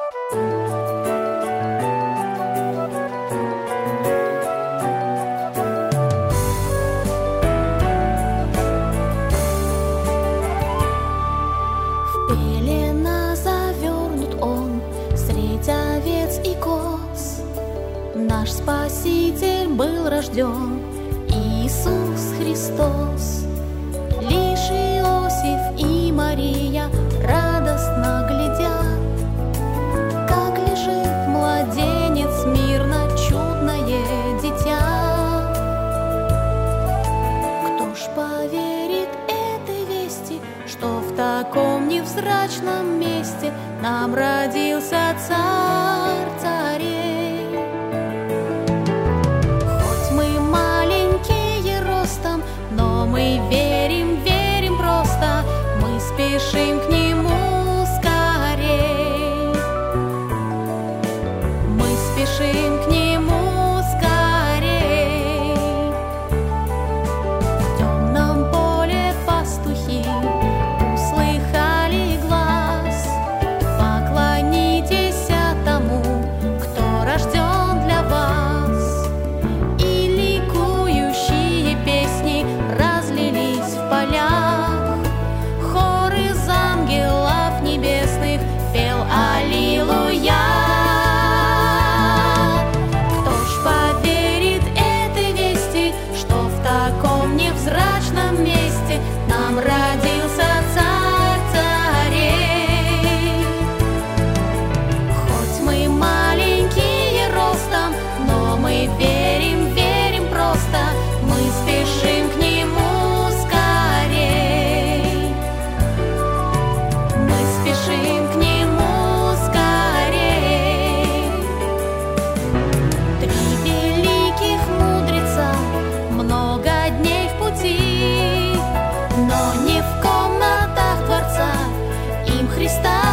В пелена завернут он средь овец и коз. Наш Спаситель был рожден, Иисус Христос. Лишь Иосиф и Мария радостно глядят, как лежит младенец мирно, чудное дитя. Кто ж поверит этой вести, что в таком невзрачном месте нам родился Царь царей? Хоть мы маленькие ростом, но мы верим, верим просто, мы спешим к Нему скорей. Мы спешим к Нему скорей. В темном поле пастухи услыхали глас: поклонитесь тому, кто рожден для вас. И ликующие песни разлились в полях. Хор из ангелов небесных пел аллилуйя. Кто ж поверит этой вести, что в таком невзрачном месте нам родился Царь царей? Хоть мы маленькие ростом, но мы верим, верим просто, мы спешим к Нему скорей. Мы спешим к Нему скорей. Три великих мудреца, много дней в пути, но не в комнатах дворца им Христа